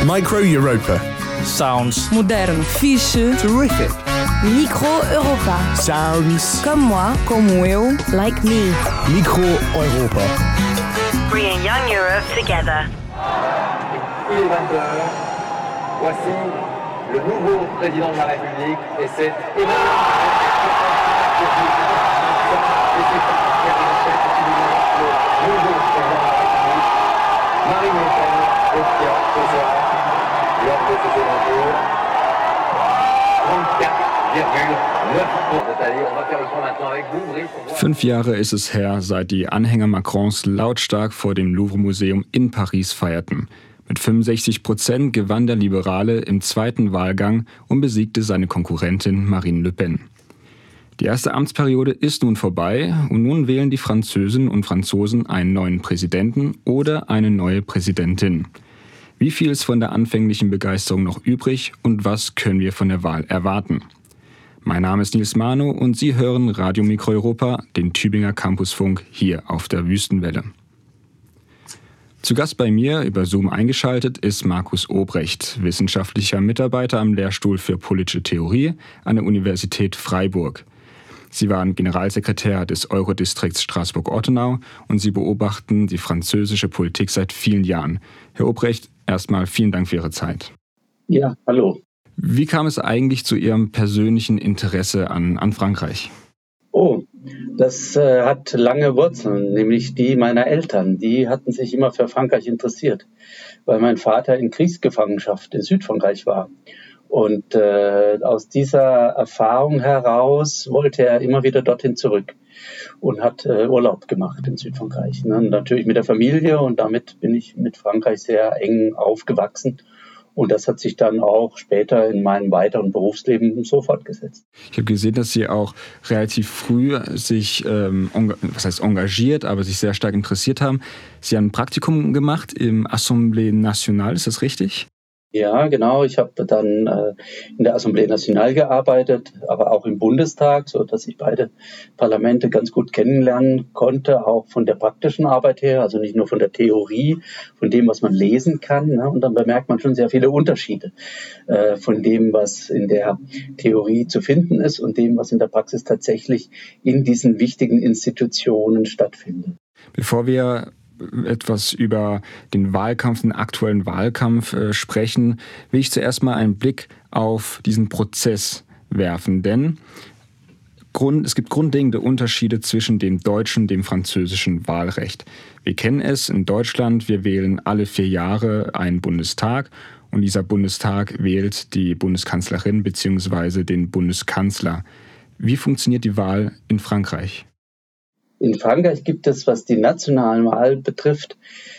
Micro Europa. Sounds. Modern. Fiche. Terrific. Micro Europa. Sounds. Comme moi, como eu, like me. Micro Europa. Bringing young Europe together. Il est 20h. Voici le nouveau président de la République et c'est Marine Le Pen obtient ce soir, lors de ce second tour, 34,9%. C'est-à-dire, on va faire le point maintenant avec vous, Brice. 5 Jahre ist es her, seit die Anhänger Macrons lautstark vor dem Louvre-Museum in Paris feierten. Mit 65% gewann der Liberale im zweiten Wahlgang und besiegte seine Konkurrentin Marine Le Pen. Die erste Amtsperiode ist nun vorbei und nun wählen die Französinnen und Franzosen einen neuen Präsidenten oder eine neue Präsidentin. Wie viel ist von der anfänglichen Begeisterung noch übrig und was können wir von der Wahl erwarten? Mein Name ist Nils Mano und Sie hören Radio Micro Europa, den Tübinger Campusfunk hier auf der Wüstenwelle. Zu Gast bei mir, über Zoom eingeschaltet, ist Markus Obrecht, wissenschaftlicher Mitarbeiter am Lehrstuhl für politische Theorie an der Universität Freiburg. Sie waren Generalsekretär des Eurodistrikts Straßburg-Ortenau und Sie beobachten die französische Politik seit vielen Jahren. Herr Obrecht, erstmal vielen Dank für Ihre Zeit. Ja, hallo. Wie kam es eigentlich zu Ihrem persönlichen Interesse an Frankreich? Oh, das hat lange Wurzeln, nämlich die meiner Eltern. Die hatten sich immer für Frankreich interessiert, weil mein Vater in Kriegsgefangenschaft in Südfrankreich war. Und aus dieser Erfahrung heraus wollte er immer wieder dorthin zurück und hat Urlaub gemacht in Südfrankreich. Ne? Natürlich mit der Familie und damit bin ich mit Frankreich sehr eng aufgewachsen. Und das hat sich dann auch später in meinem weiteren Berufsleben so fortgesetzt. Ich habe gesehen, dass Sie auch relativ früh sich, engagiert, aber sich sehr stark interessiert haben. Sie haben ein Praktikum gemacht im Assemblée Nationale, ist das richtig? Ja, genau. Ich habe dann in der Assemblée Nationale gearbeitet, aber auch im Bundestag, so dass ich beide Parlamente ganz gut kennenlernen konnte, auch von der praktischen Arbeit her, also nicht nur von der Theorie, von dem, was man lesen kann. Ne? Und dann bemerkt man schon sehr viele Unterschiede von dem, was in der Theorie zu finden ist und dem, was in der Praxis tatsächlich in diesen wichtigen Institutionen stattfindet. Bevor wir etwas über den aktuellen Wahlkampf sprechen, will ich zuerst mal einen Blick auf diesen Prozess werfen, denn es gibt grundlegende Unterschiede zwischen dem deutschen und dem französischen Wahlrecht. Wir kennen es in Deutschland, wir wählen alle 4 Jahre einen Bundestag und dieser Bundestag wählt die Bundeskanzlerin bzw. den Bundeskanzler. Wie funktioniert die Wahl in Frankreich? In Frankreich gibt es, was die nationale Wahl betrifft,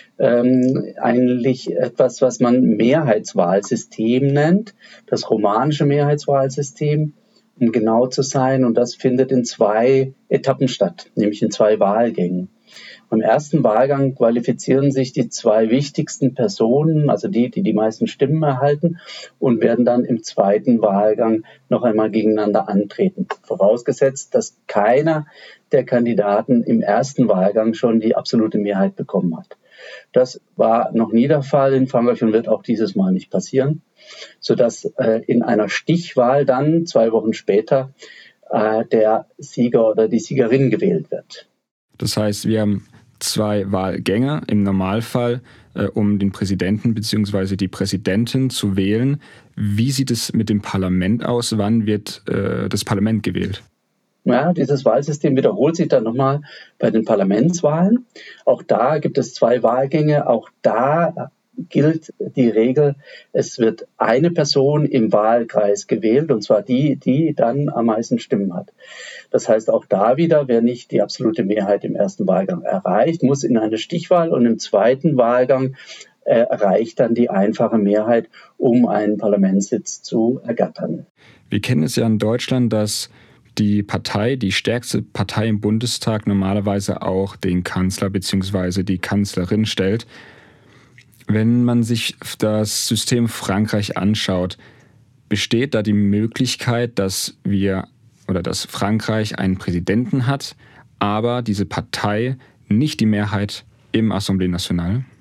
eigentlich etwas, was man Mehrheitswahlsystem nennt, das romanische Mehrheitswahlsystem, um genau zu sein. Und das findet in 2 Etappen statt, nämlich in 2 Wahlgängen. Im ersten Wahlgang qualifizieren sich die 2 wichtigsten Personen, also die meisten Stimmen erhalten, und werden dann im zweiten Wahlgang noch einmal gegeneinander antreten. Vorausgesetzt, dass keiner der Kandidaten im ersten Wahlgang schon die absolute Mehrheit bekommen hat. Das war noch nie der Fall in Frankreich und wird auch dieses Mal nicht passieren, sodass in einer Stichwahl dann 2 Wochen später der Sieger oder die Siegerin gewählt wird. Das heißt, wir haben 2 Wahlgänge im Normalfall, um den Präsidenten bzw. die Präsidentin zu wählen. Wie sieht es mit dem Parlament aus? Wann wird das Parlament gewählt? Ja, dieses Wahlsystem wiederholt sich dann nochmal bei den Parlamentswahlen. Auch da gibt es 2 Wahlgänge. Auch da gilt die Regel, es wird eine Person im Wahlkreis gewählt, und zwar die dann am meisten Stimmen hat. Das heißt auch da wieder, wer nicht die absolute Mehrheit im ersten Wahlgang erreicht, muss in eine Stichwahl, und im zweiten Wahlgang erreicht dann die einfache Mehrheit, um einen Parlamentssitz zu ergattern. Wir kennen es ja in Deutschland, dass die stärkste Partei im Bundestag normalerweise auch den Kanzler bzw. die Kanzlerin stellt. Wenn man sich das System Frankreich anschaut, besteht da die Möglichkeit, dass Frankreich einen Präsidenten hat, aber diese Partei nicht die Mehrheit im Assemblée Nationale?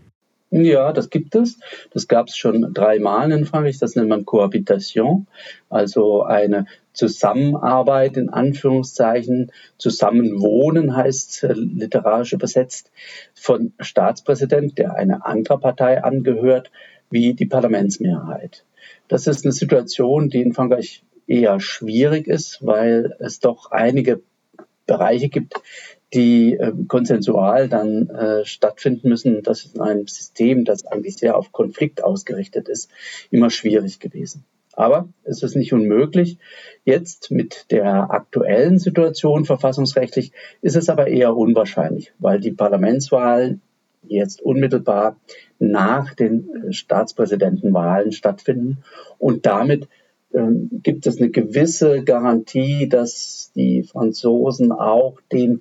Ja, das gibt es. Das gab es schon 3 Mal in Frankreich. Das nennt man Cohabitation, also eine Zusammenarbeit in Anführungszeichen. Zusammenwohnen heißt literarisch übersetzt von Staatspräsident, der einer anderen Partei angehört, wie die Parlamentsmehrheit. Das ist eine Situation, die in Frankreich eher schwierig ist, weil es doch einige Bereiche gibt, die konsensual dann stattfinden müssen. Das ist in einem System, das eigentlich sehr auf Konflikt ausgerichtet ist, immer schwierig gewesen. Aber es ist nicht unmöglich. Jetzt mit der aktuellen Situation verfassungsrechtlich ist es aber eher unwahrscheinlich, weil die Parlamentswahlen jetzt unmittelbar nach den Staatspräsidentenwahlen stattfinden und damit gibt es eine gewisse Garantie, dass die Franzosen auch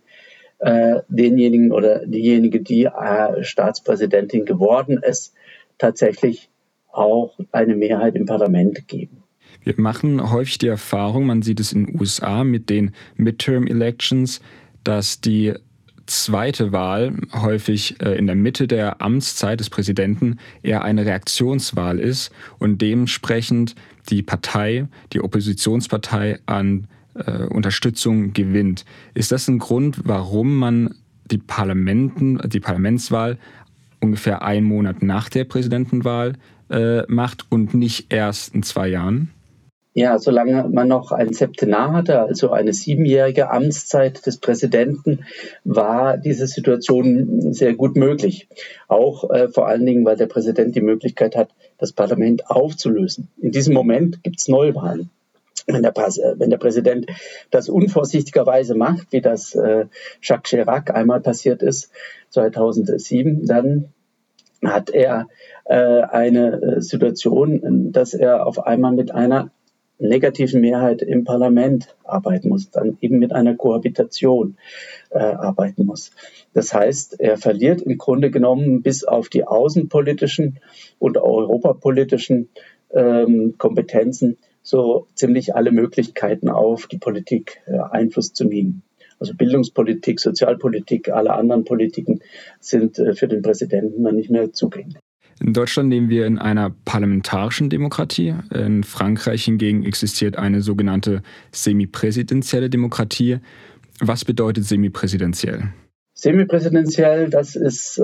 denjenigen oder diejenige, die Staatspräsidentin geworden ist, tatsächlich auch eine Mehrheit im Parlament geben. Wir machen häufig die Erfahrung, man sieht es in den USA mit den Midterm Elections, dass die zweite Wahl häufig in der Mitte der Amtszeit des Präsidenten eher eine Reaktionswahl ist und dementsprechend die Oppositionspartei an Unterstützung gewinnt. Ist das ein Grund, warum man die Parlamentswahl ungefähr 1 Monat nach der Präsidentenwahl macht und nicht erst in 2 Jahren? Ja, solange man noch ein Septenat hatte, also eine 7-jährige Amtszeit des Präsidenten, war diese Situation sehr gut möglich. Auch vor allen Dingen, weil der Präsident die Möglichkeit hat, das Parlament aufzulösen. In diesem Moment gibt es Neuwahlen. Wenn der Präsident das unvorsichtigerweise macht, wie das Jacques Chirac einmal passiert ist, 2007, dann hat er eine Situation, dass er auf einmal mit einer negativen Mehrheit im Parlament arbeiten muss, dann eben mit einer Kohabitation arbeiten muss. Das heißt, er verliert im Grunde genommen bis auf die außenpolitischen und europapolitischen Kompetenzen so ziemlich alle Möglichkeiten auf die Politik Einfluss zu nehmen. Also Bildungspolitik, Sozialpolitik, alle anderen Politiken sind für den Präsidenten dann nicht mehr zugänglich. In Deutschland leben wir in einer parlamentarischen Demokratie. In Frankreich hingegen existiert eine sogenannte semipräsidentielle Demokratie. Was bedeutet semipräsidentiell? Semipräsidentiell, das ist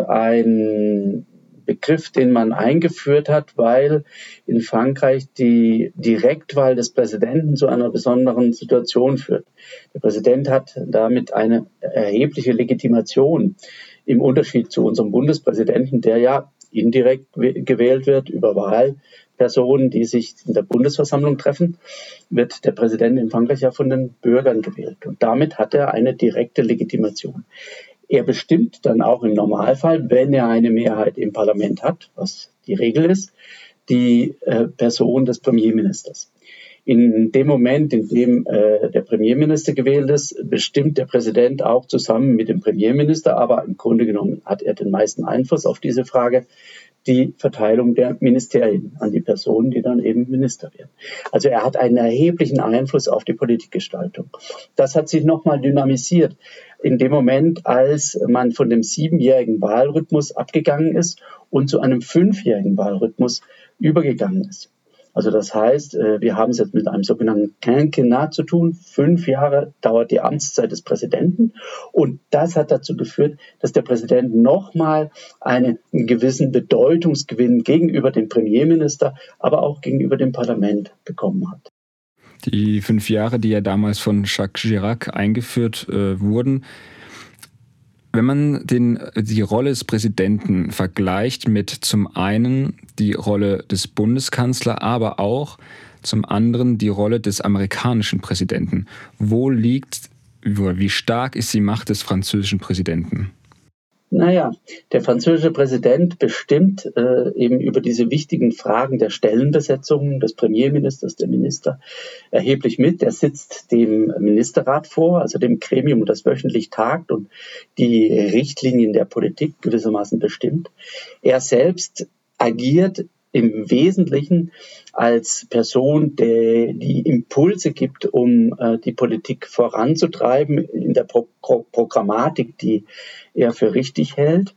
ein Begriff, den man eingeführt hat, weil in Frankreich die Direktwahl des Präsidenten zu einer besonderen Situation führt. Der Präsident hat damit eine erhebliche Legitimation im Unterschied zu unserem Bundespräsidenten, der ja indirekt gewählt wird über Wahlpersonen, die sich in der Bundesversammlung treffen, wird der Präsident in Frankreich ja von den Bürgern gewählt. Und damit hat er eine direkte Legitimation. Er bestimmt dann auch im Normalfall, wenn er eine Mehrheit im Parlament hat, was die Regel ist, die Person des Premierministers. In dem Moment, in dem der Premierminister gewählt ist, bestimmt der Präsident auch zusammen mit dem Premierminister, aber im Grunde genommen hat er den meisten Einfluss auf diese Frage, die Verteilung der Ministerien an die Personen, die dann eben Minister werden. Also er hat einen erheblichen Einfluss auf die Politikgestaltung. Das hat sich nochmal dynamisiert in dem Moment, als man von dem 7-jährigen Wahlrhythmus abgegangen ist und zu einem 5-jährigen Wahlrhythmus übergegangen ist. Also das heißt, wir haben es jetzt mit einem sogenannten Quinquennat zu tun. 5 Jahre dauert die Amtszeit des Präsidenten. Und das hat dazu geführt, dass der Präsident nochmal einen gewissen Bedeutungsgewinn gegenüber dem Premierminister, aber auch gegenüber dem Parlament bekommen hat. Die 5 Jahre, die ja damals von Jacques Chirac eingeführt wurden, wenn man die Rolle des Präsidenten vergleicht mit zum einen die Rolle des Bundeskanzlers, aber auch zum anderen die Rolle des amerikanischen Präsidenten, wie stark ist die Macht des französischen Präsidenten? Naja, der französische Präsident bestimmt eben über diese wichtigen Fragen der Stellenbesetzung des Premierministers, der Minister, erheblich mit. Er sitzt dem Ministerrat vor, also dem Gremium, das wöchentlich tagt und die Richtlinien der Politik gewissermaßen bestimmt. Er selbst agiert im Wesentlichen als Person, die Impulse gibt, um die Politik voranzutreiben in der Programmatik, die er für richtig hält.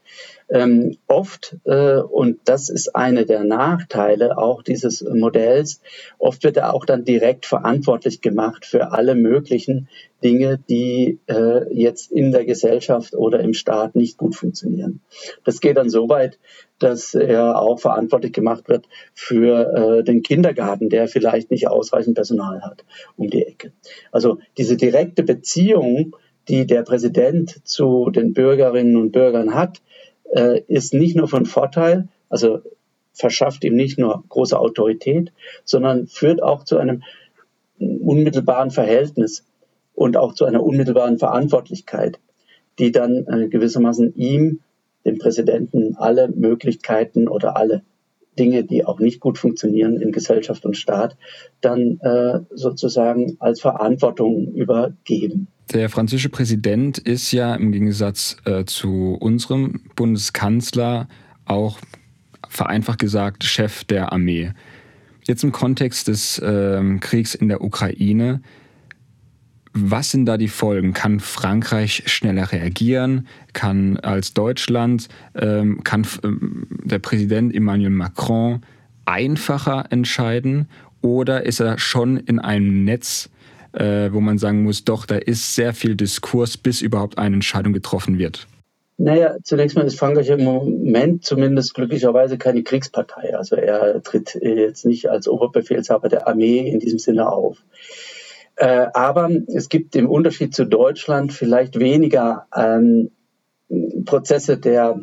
Oft, und das ist einer der Nachteile auch dieses Modells, oft wird er auch dann direkt verantwortlich gemacht für alle möglichen Dinge, die jetzt in der Gesellschaft oder im Staat nicht gut funktionieren. Das geht dann so weit, dass er auch verantwortlich gemacht wird für den Kindergarten, der vielleicht nicht ausreichend Personal hat um die Ecke. Also diese direkte Beziehung, die der Präsident zu den Bürgerinnen und Bürgern hat, ist nicht nur von Vorteil, also verschafft ihm nicht nur große Autorität, sondern führt auch zu einem unmittelbaren Verhältnis und auch zu einer unmittelbaren Verantwortlichkeit, die dann gewissermaßen ihm, dem Präsidenten, alle Möglichkeiten oder alle Dinge, die auch nicht gut funktionieren in Gesellschaft und Staat, dann sozusagen als Verantwortung übergeben. Der französische Präsident ist ja im Gegensatz zu unserem Bundeskanzler auch vereinfacht gesagt Chef der Armee. Jetzt im Kontext des Kriegs in der Ukraine, was sind da die Folgen? Kann Frankreich schneller reagieren? Kann als Deutschland, kann der Präsident Emmanuel Macron einfacher entscheiden? Oder ist er schon in einem Netz, wo man sagen muss, doch, da ist sehr viel Diskurs, bis überhaupt eine Entscheidung getroffen wird? Naja, zunächst mal ist Frankreich im Moment zumindest glücklicherweise keine Kriegspartei. Also er tritt jetzt nicht als Oberbefehlshaber der Armee in diesem Sinne auf. Aber es gibt im Unterschied zu Deutschland vielleicht weniger Prozesse der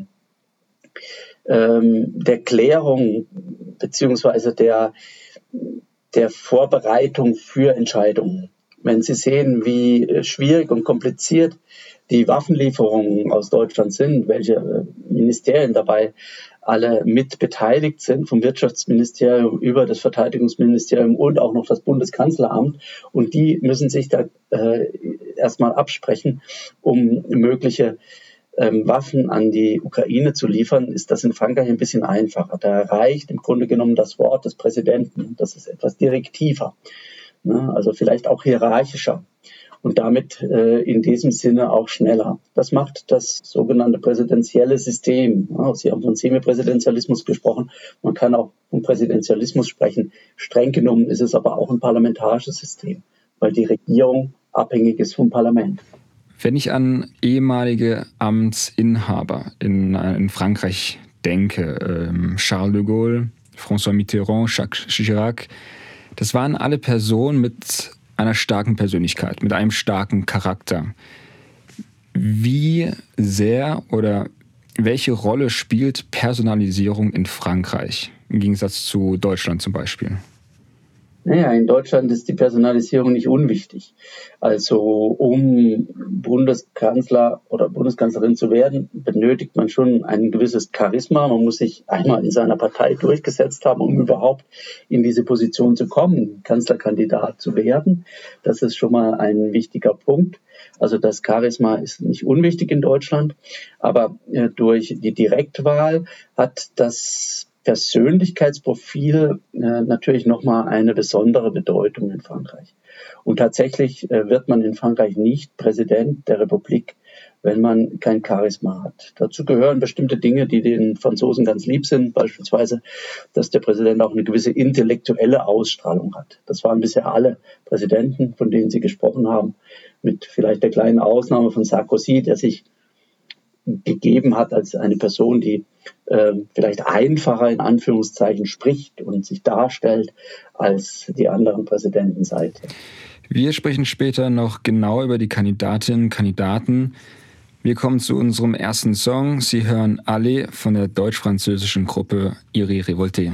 Klärung beziehungsweise der Vorbereitung für Entscheidungen. Wenn Sie sehen, wie schwierig und kompliziert die Waffenlieferungen aus Deutschland sind, welche Ministerien dabei alle mit beteiligt sind, vom Wirtschaftsministerium über das Verteidigungsministerium und auch noch das Bundeskanzleramt. Und die müssen sich da erstmal absprechen, um mögliche Waffen an die Ukraine zu liefern, ist das in Frankreich ein bisschen einfacher. Da reicht im Grunde genommen das Wort des Präsidenten. Das ist etwas direktiver, also vielleicht auch hierarchischer und damit in diesem Sinne auch schneller. Das macht das sogenannte präsidentielle System. Sie haben von Semipräsidentialismus gesprochen. Man kann auch von Präsidentialismus sprechen. Streng genommen ist es aber auch ein parlamentarisches System, weil die Regierung abhängig ist vom Parlament. Wenn ich an ehemalige Amtsinhaber in Frankreich denke, Charles de Gaulle, François Mitterrand, Jacques Chirac, das waren alle Personen mit einer starken Persönlichkeit, mit einem starken Charakter. Wie sehr oder welche Rolle spielt Personalisierung in Frankreich im Gegensatz zu Deutschland zum Beispiel? Naja, in Deutschland ist die Personalisierung nicht unwichtig. Also um Bundeskanzler oder Bundeskanzlerin zu werden, benötigt man schon ein gewisses Charisma. Man muss sich einmal in seiner Partei durchgesetzt haben, um überhaupt in diese Position zu kommen, Kanzlerkandidat zu werden. Das ist schon mal ein wichtiger Punkt. Also das Charisma ist nicht unwichtig in Deutschland, aber durch die Direktwahl hat das Persönlichkeitsprofil natürlich nochmal eine besondere Bedeutung in Frankreich. Und tatsächlich wird man in Frankreich nicht Präsident der Republik, wenn man kein Charisma hat. Dazu gehören bestimmte Dinge, die den Franzosen ganz lieb sind, beispielsweise, dass der Präsident auch eine gewisse intellektuelle Ausstrahlung hat. Das waren bisher alle Präsidenten, von denen Sie gesprochen haben, mit vielleicht der kleinen Ausnahme von Sarkozy, der sich gegeben hat als eine Person, die vielleicht einfacher in Anführungszeichen spricht und sich darstellt als die anderen Präsidenten seither. Wir sprechen später noch genau über die Kandidatinnen und Kandidaten. Wir kommen zu unserem ersten Song. Sie hören Allez von der deutsch-französischen Gruppe Iri Revolté.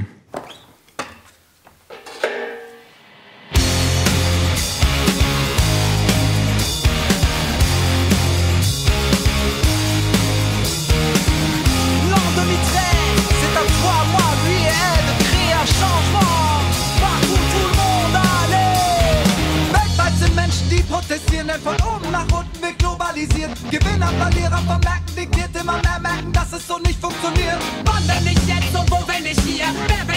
Von oben nach unten wird globalisiert. Gewinner, Verlierer vom Märkten diktiert immer mehr merken, dass es so nicht funktioniert. Wann denn nicht jetzt und wo wenn nicht hier? Wer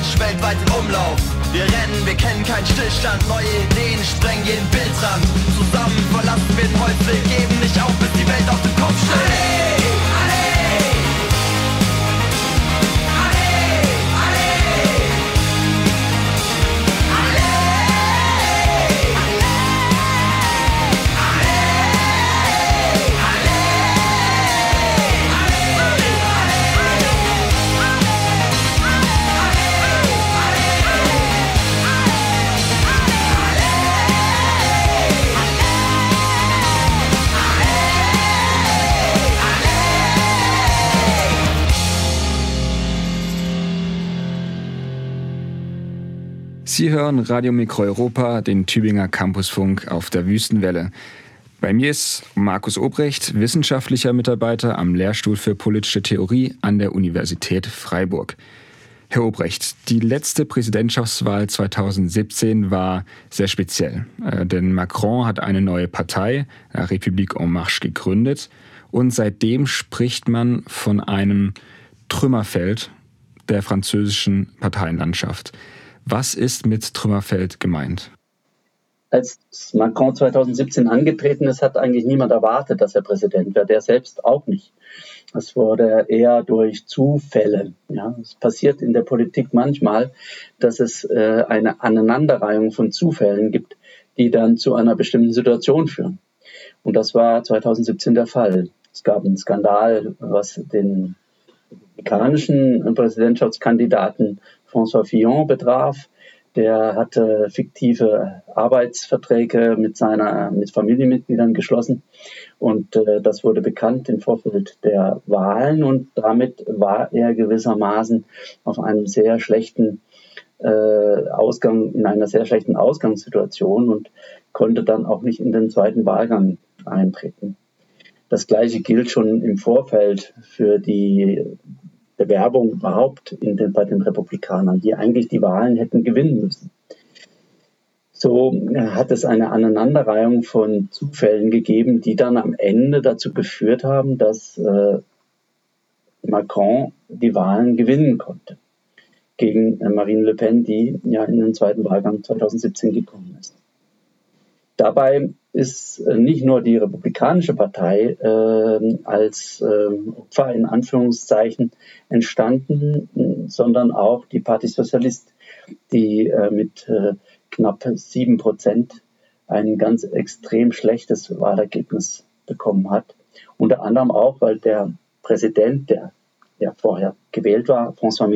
Image weltweit in Umlauf. Wir rennen, wir kennen keinen Stillstand, neue Ideen sprengen jeden Bildrand. Zusammen verlassen wir den Häusling, geben nicht auf, bis die Welt auf den Kopf steht. Sie hören Radio Mikro Europa, den Tübinger Campusfunk auf der Wüstenwelle. Bei mir ist Markus Obrecht, wissenschaftlicher Mitarbeiter am Lehrstuhl für politische Theorie an der Universität Freiburg. Herr Obrecht, die letzte Präsidentschaftswahl 2017 war sehr speziell, denn Macron hat eine neue Partei, La République en Marche, gegründet und seitdem spricht man von einem Trümmerfeld der französischen Parteienlandschaft. Was ist mit Trümmerfeld gemeint? Als Macron 2017 angetreten ist, hat eigentlich niemand erwartet, dass er Präsident wird. Er selbst auch nicht. Das wurde eher durch Zufälle. Ja, es passiert in der Politik manchmal, dass es eine Aneinanderreihung von Zufällen gibt, die dann zu einer bestimmten Situation führen. Und das war 2017 der Fall. Es gab einen Skandal, was den republikanischen Präsidentschaftskandidaten François Fillon betraf. Der hatte fiktive Arbeitsverträge mit Familienmitgliedern geschlossen und das wurde bekannt im Vorfeld der Wahlen und damit war er gewissermaßen auf einem sehr schlechten in einer sehr schlechten Ausgangssituation und konnte dann auch nicht in den zweiten Wahlgang eintreten. Das Gleiche gilt schon im Vorfeld für die Bewerbung überhaupt bei den Republikanern, die eigentlich die Wahlen hätten gewinnen müssen. So hat es eine Aneinanderreihung von Zufällen gegeben, die dann am Ende dazu geführt haben, dass Macron die Wahlen gewinnen konnte gegen Marine Le Pen, die ja in den zweiten Wahlgang 2017 gekommen ist. Dabei ist nicht nur die Republikanische Partei als Opfer in Anführungszeichen entstanden, sondern auch die Parti Socialiste, die mit knapp 7% ein ganz extrem schlechtes Wahlergebnis bekommen hat. Unter anderem auch, weil der Präsident, der vorher gewählt war, François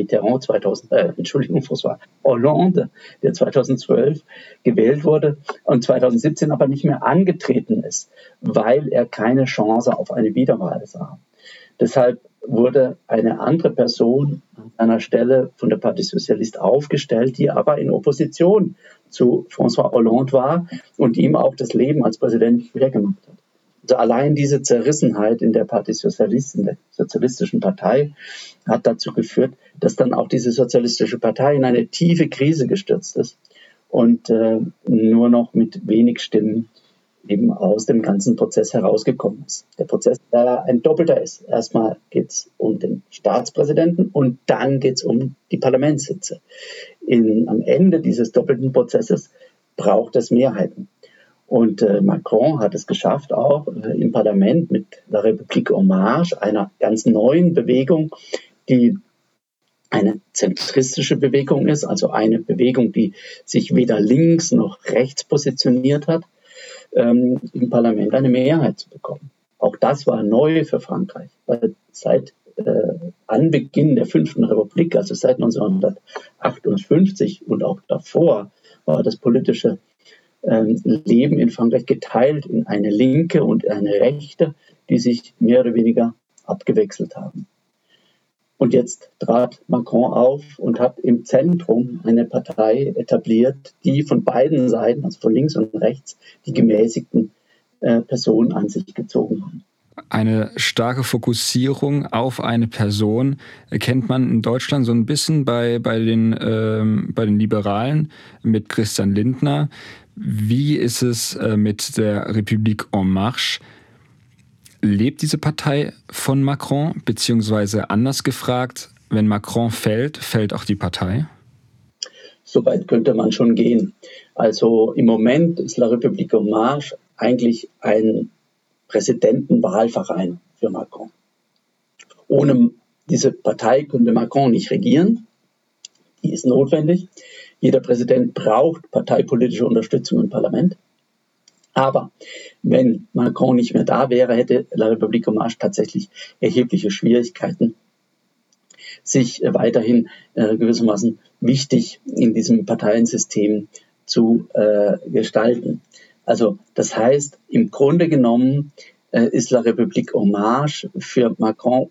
Hollande, der 2012 gewählt wurde und 2017 aber nicht mehr angetreten ist, weil er keine Chance auf eine Wiederwahl sah. Deshalb wurde eine andere Person an seiner Stelle von der Parti Socialiste aufgestellt, die aber in Opposition zu François Hollande war und ihm auch das Leben als Präsident schwer gemacht hat. Also allein diese Zerrissenheit in der Parti Socialiste, in der sozialistischen Partei, hat dazu geführt, dass dann auch diese sozialistische Partei in eine tiefe Krise gestürzt ist und nur noch mit wenig Stimmen eben aus dem ganzen Prozess herausgekommen ist. Der Prozess, der ein doppelter ist. Erstmal geht es um den Staatspräsidenten und dann geht es um die Parlamentssitze. Am Ende dieses doppelten Prozesses braucht es Mehrheiten. Und Macron hat es geschafft, auch im Parlament mit La République en Marche, einer ganz neuen Bewegung, die eine zentristische Bewegung ist, also eine Bewegung, die sich weder links noch rechts positioniert hat, im Parlament eine Mehrheit zu bekommen. Auch das war neu für Frankreich, weil seit Anbeginn der 5. Republik, also seit 1958 und auch davor, war das politische Leben in Frankreich geteilt in eine Linke und eine Rechte, die sich mehr oder weniger abgewechselt haben. Und jetzt trat Macron auf und hat im Zentrum eine Partei etabliert, die von beiden Seiten, also von links und rechts, die gemäßigten Personen an sich gezogen haben. Eine starke Fokussierung auf eine Person erkennt man in Deutschland so ein bisschen bei den Liberalen mit Christian Lindner. Wie ist es mit der République en Marche? Lebt diese Partei von Macron? Beziehungsweise anders gefragt, wenn Macron fällt, fällt auch die Partei? So weit könnte man schon gehen. Also im Moment ist La République En Marche eigentlich ein Präsidentenwahlverein für Macron. Ohne diese Partei könnte Macron nicht regieren. Die ist notwendig. Jeder Präsident braucht parteipolitische Unterstützung im Parlament. Aber wenn Macron nicht mehr da wäre, hätte La République En Marche tatsächlich erhebliche Schwierigkeiten, sich weiterhin gewissermaßen wichtig in diesem Parteiensystem zu gestalten. Also das heißt, im Grunde genommen ist La République En Marche für Macron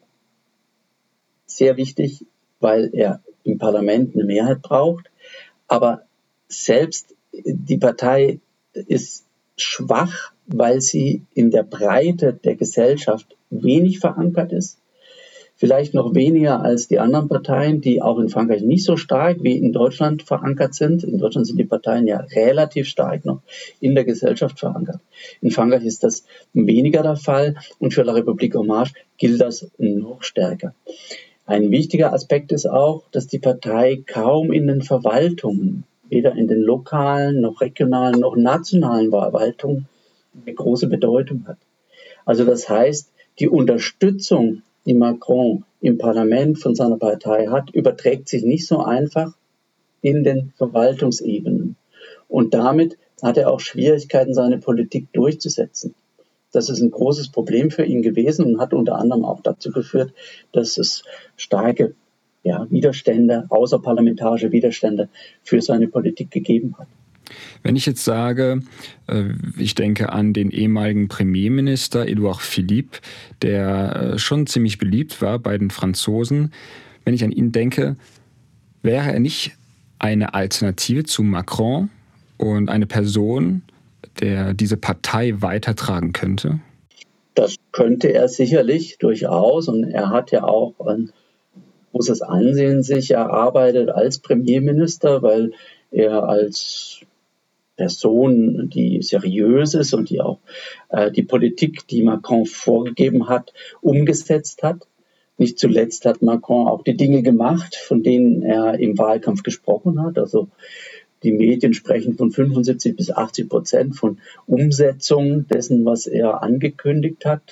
sehr wichtig, weil er im Parlament eine Mehrheit braucht. Aber selbst die Partei ist schwach, weil sie in der Breite der Gesellschaft wenig verankert ist. Vielleicht noch weniger als die anderen Parteien, die auch in Frankreich nicht so stark wie in Deutschland verankert sind. In Deutschland sind die Parteien ja relativ stark noch in der Gesellschaft verankert. In Frankreich ist das weniger der Fall und für La République En Marche gilt das noch stärker. Ein wichtiger Aspekt ist auch, dass die Partei kaum in den Verwaltungen, weder in den lokalen, noch regionalen, noch nationalen Verwaltungen eine große Bedeutung hat. Also das heißt, die Unterstützung, die Macron im Parlament von seiner Partei hat, überträgt sich nicht so einfach in den Verwaltungsebenen. Und damit hat er auch Schwierigkeiten, seine Politik durchzusetzen. Das ist ein großes Problem für ihn gewesen und hat unter anderem auch dazu geführt, dass es starke Widerstände, außerparlamentarische Widerstände für seine Politik gegeben hat. Wenn ich jetzt sage, ich denke an den ehemaligen Premierminister Édouard Philippe, der schon ziemlich beliebt war bei den Franzosen. Wenn ich an ihn denke, wäre er nicht eine Alternative zu Macron und eine Person, der diese Partei weitertragen könnte? Das könnte er sicherlich durchaus und er hat ja auch ein großes Ansehen sich erarbeitet als Premierminister, weil er als Person, die seriös ist und die auch die Politik, die Macron vorgegeben hat, umgesetzt hat. Nicht zuletzt hat Macron auch die Dinge gemacht, von denen er im Wahlkampf gesprochen hat. Also die Medien sprechen von 75-80% von Umsetzung dessen, was er angekündigt hat.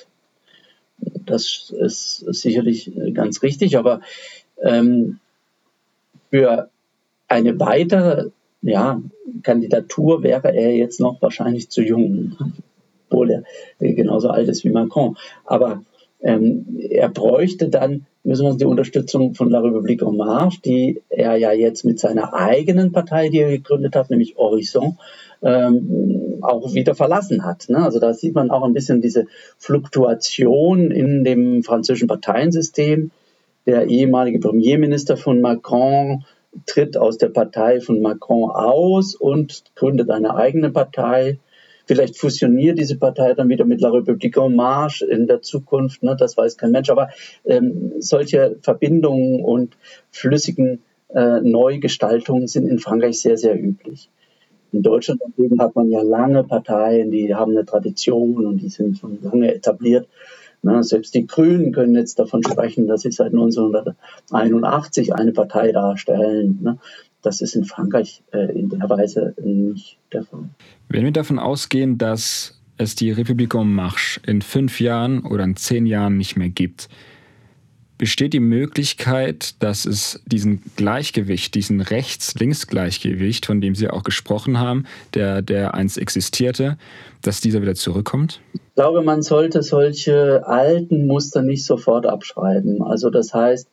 Das ist sicherlich ganz richtig, aber für eine weitere Kandidatur wäre er jetzt noch wahrscheinlich zu jung, obwohl er genauso alt ist wie Macron. Aber er bräuchte dann die Unterstützung von La République En Marche, die er ja jetzt mit seiner eigenen Partei, die er gegründet hat, nämlich Horizon, auch wieder verlassen hat. Ne? Also da sieht man auch ein bisschen diese Fluktuation in dem französischen Parteiensystem. Der ehemalige Premierminister von Macron tritt aus der Partei von Macron aus und gründet eine eigene Partei. Vielleicht fusioniert diese Partei dann wieder mit La République En Marche in der Zukunft, ne? Das weiß kein Mensch. Aber solche Verbindungen und flüssigen Neugestaltungen sind in Frankreich sehr, sehr üblich. In Deutschland dagegen hat man ja lange Parteien, die haben eine Tradition und die sind schon lange etabliert. Na, selbst die Grünen können jetzt davon sprechen, dass sie seit 1981 eine Partei darstellen. Ne? Das ist in Frankreich in der Weise nicht der Fall. Wenn wir davon ausgehen, dass es die République En Marche in 5 Jahren oder in 10 Jahren nicht mehr gibt, besteht die Möglichkeit, dass es diesen Gleichgewicht, diesen Rechts-Links-Gleichgewicht, von dem Sie auch gesprochen haben, der einst existierte, dass dieser wieder zurückkommt? Ich glaube, man sollte solche alten Muster nicht sofort abschreiben. Also das heißt,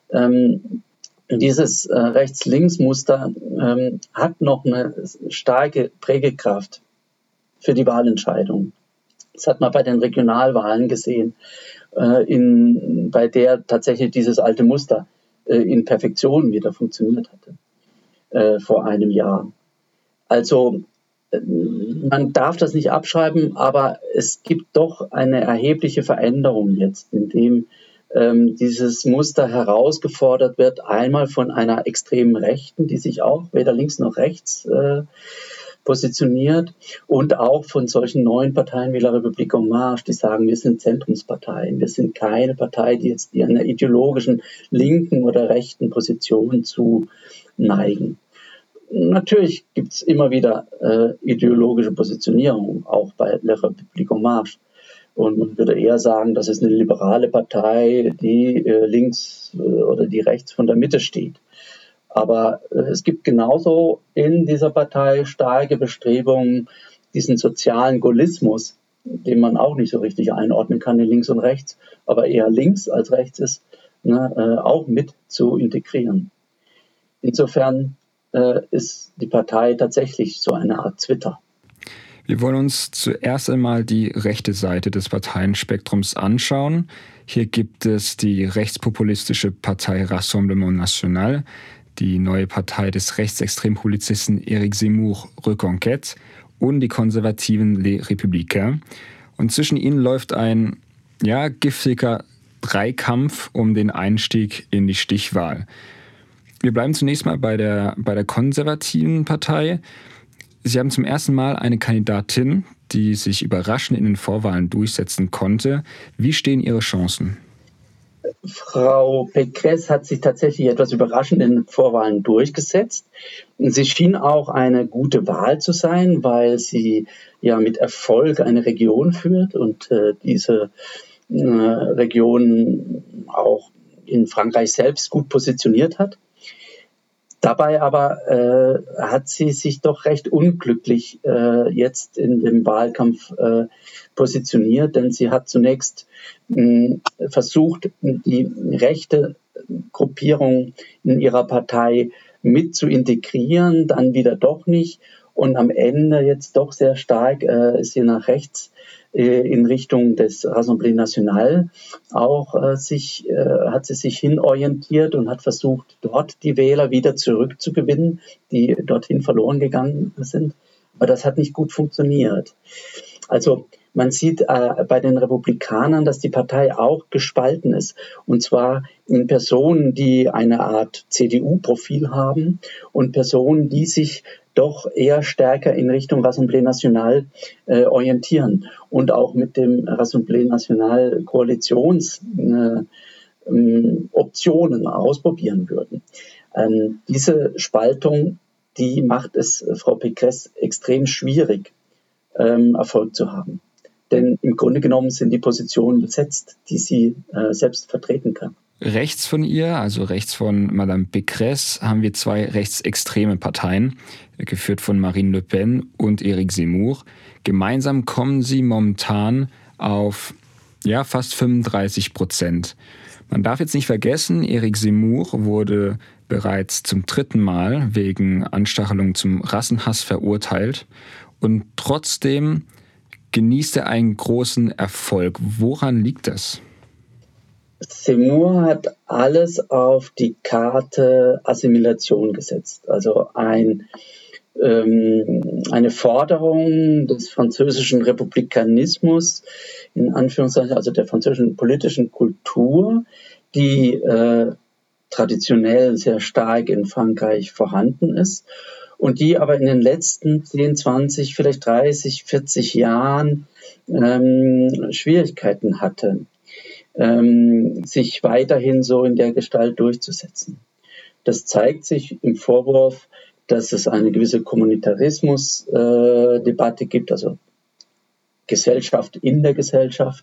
dieses Rechts-Links-Muster hat noch eine starke Prägekraft für die Wahlentscheidung. Das hat man bei den Regionalwahlen gesehen, bei der tatsächlich dieses alte Muster in Perfektion wieder funktioniert hatte vor einem Jahr. Also man darf das nicht abschreiben, aber es gibt doch eine erhebliche Veränderung jetzt, indem dieses Muster herausgefordert wird, einmal von einer extremen Rechten, die sich auch weder links noch rechts positioniert, und auch von solchen neuen Parteien wie La République En Marche, die sagen, wir sind Zentrumsparteien, wir sind keine Partei, die einer ideologischen linken oder rechten Position zu neigen. natürlich gibt es immer wieder ideologische Positionierung, auch bei La République en Marche. Und man würde eher sagen, das ist eine liberale Partei, die links oder die rechts von der Mitte steht. Aber es gibt genauso in dieser Partei starke Bestrebungen, diesen sozialen Gaullismus, den man auch nicht so richtig einordnen kann in links und rechts, aber eher links als rechts ist, auch mit zu integrieren. Insofern ist die Partei tatsächlich so eine Art Twitter. Wir wollen uns zuerst einmal die rechte Seite des Parteienspektrums anschauen. Hier gibt es die rechtspopulistische Partei Rassemblement National, die neue Partei des rechtsextrempolizisten Éric Zemmour Reconquête und die konservativen Les Républicains. Und zwischen ihnen läuft ein giftiger Dreikampf um den Einstieg in die Stichwahl. Wir bleiben zunächst mal bei der konservativen Partei. Sie haben zum ersten Mal eine Kandidatin, die sich überraschend in den Vorwahlen durchsetzen konnte. Wie stehen Ihre Chancen? Frau Pécresse hat sich tatsächlich etwas überraschend in den Vorwahlen durchgesetzt. Sie schien auch eine gute Wahl zu sein, weil sie ja mit Erfolg eine Region führt und diese Region auch in Frankreich selbst gut positioniert hat. Dabei aber hat sie sich doch recht unglücklich jetzt in dem Wahlkampf positioniert, denn sie hat zunächst versucht, die rechte Gruppierung in ihrer Partei mit zu integrieren, dann wieder doch nicht und am Ende jetzt doch sehr stark ist sie nach rechts in Richtung des Rassemblement National auch hat sie sich hinorientiert und hat versucht, dort die Wähler wieder zurückzugewinnen, die dorthin verloren gegangen sind. Aber das hat nicht gut funktioniert. Also man sieht bei den Republikanern, dass die Partei auch gespalten ist. Und zwar in Personen, die eine Art CDU-Profil haben und Personen, die sich doch eher stärker in Richtung Rassemblement National orientieren und auch mit dem Rassemblement National Koalitionsoptionen ausprobieren würden. Diese Spaltung, die macht es Frau Pécresse extrem schwierig, Erfolg zu haben. Denn im Grunde genommen sind die Positionen besetzt, die sie selbst vertreten kann. Rechts von ihr, also rechts von Madame Pécresse, haben wir zwei rechtsextreme Parteien, geführt von Marine Le Pen und Éric Zemmour. Gemeinsam kommen sie momentan auf fast 35%. Man darf jetzt nicht vergessen, Éric Zemmour wurde bereits zum 3. Mal wegen Anstachelung zum Rassenhass verurteilt und trotzdem genießt er einen großen Erfolg. Woran liegt das? Zemmour hat alles auf die Karte Assimilation gesetzt. Also eine Forderung des französischen Republikanismus, in Anführungszeichen, also der französischen politischen Kultur, die traditionell sehr stark in Frankreich vorhanden ist und die aber in den letzten 10, 20, vielleicht 30, 40 Jahren Schwierigkeiten hatte, sich weiterhin so in der Gestalt durchzusetzen. Das zeigt sich im Vorwurf, dass es eine gewisse Kommunitarismus-Debatte gibt, also Gesellschaften in der Gesellschaft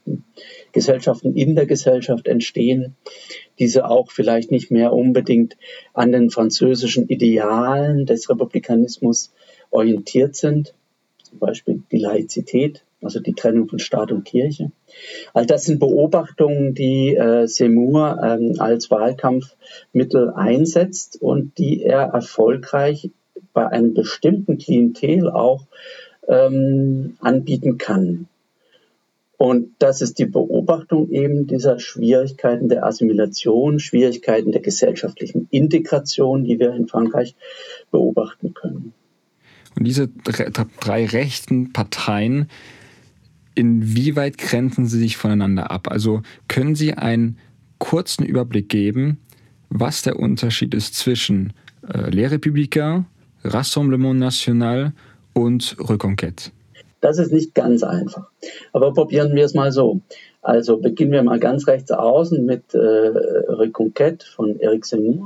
entstehen, diese auch vielleicht nicht mehr unbedingt an den französischen Idealen des Republikanismus orientiert sind, zum Beispiel die Laizität, also die Trennung von Staat und Kirche. All das sind Beobachtungen, die Zemmour als Wahlkampfmittel einsetzt und die er erfolgreich bei einem bestimmten Klientel auch anbieten kann. Und das ist die Beobachtung eben dieser Schwierigkeiten der Assimilation, Schwierigkeiten der gesellschaftlichen Integration, die wir in Frankreich beobachten können. Und diese drei rechten Parteien, inwieweit grenzen sie sich voneinander ab? Also können Sie einen kurzen Überblick geben, was der Unterschied ist zwischen Les Républicains, Rassemblement National und Reconquête? Das ist nicht ganz einfach. Aber probieren wir es mal so. Also beginnen wir mal ganz rechts außen mit Reconquête von Éric Zemmour.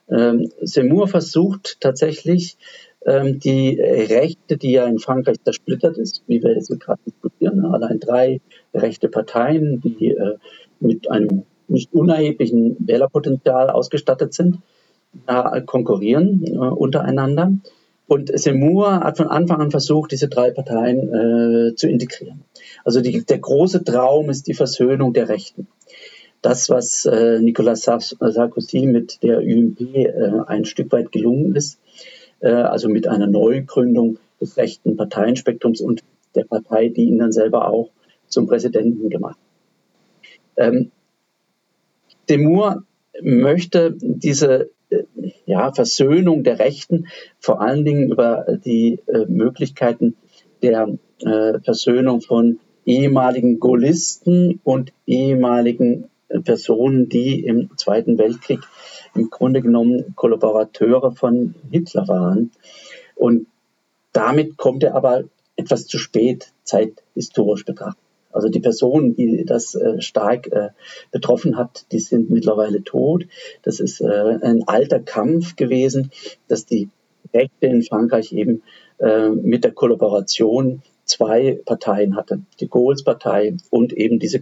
Zemmour versucht tatsächlich, die Rechte, die ja in Frankreich zersplittert ist, wie wir jetzt gerade diskutieren, allein 3 rechte Parteien, die mit einem nicht unerheblichen Wählerpotenzial ausgestattet sind, konkurrieren untereinander. Und Zemmour hat von Anfang an versucht, diese 3 Parteien zu integrieren. Also der große Traum ist die Versöhnung der Rechten. Das, was Nicolas Sarkozy mit der UMP ein Stück weit gelungen ist, also mit einer Neugründung des rechten Parteienspektrums und der Partei, die ihn dann selber auch zum Präsidenten gemacht hat. Zemmour möchte diese Versöhnung der Rechten vor allen Dingen über die Möglichkeiten der Versöhnung von ehemaligen Gaullisten und ehemaligen Personen, die im Zweiten Weltkrieg im Grunde genommen Kollaborateure von Hitler waren. Und damit kommt er aber etwas zu spät, zeithistorisch betrachtet. Also die Personen, die das stark betroffen hat, die sind mittlerweile tot. Das ist ein alter Kampf gewesen, dass die Rechte in Frankreich eben mit der Kollaboration 2 Parteien hatte. Die Gaulles-Partei und eben diese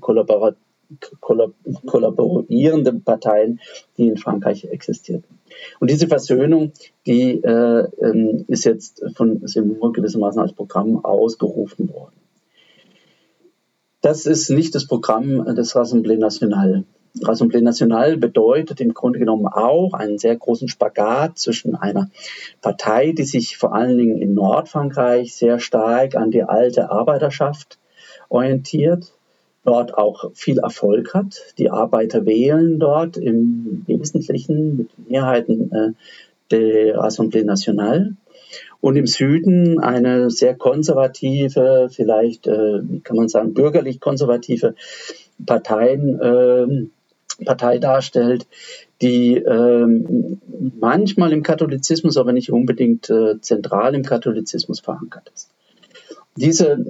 kollaborierenden Parteien, die in Frankreich existierten. Und diese Versöhnung, die ist jetzt von Zemmour gewissermaßen als Programm ausgerufen worden. Das ist nicht das Programm des Rassemblement National. Rassemblement National bedeutet im Grunde genommen auch einen sehr großen Spagat zwischen einer Partei, die sich vor allen Dingen in Nordfrankreich sehr stark an die alte Arbeiterschaft orientiert, dort auch viel Erfolg hat. Die Arbeiter wählen dort im Wesentlichen mit Mehrheiten der Rassemblement National. Und im Süden eine sehr konservative, vielleicht, wie kann man sagen, bürgerlich-konservative Partei darstellt, die manchmal im Katholizismus, aber nicht unbedingt zentral im Katholizismus verankert ist. Diese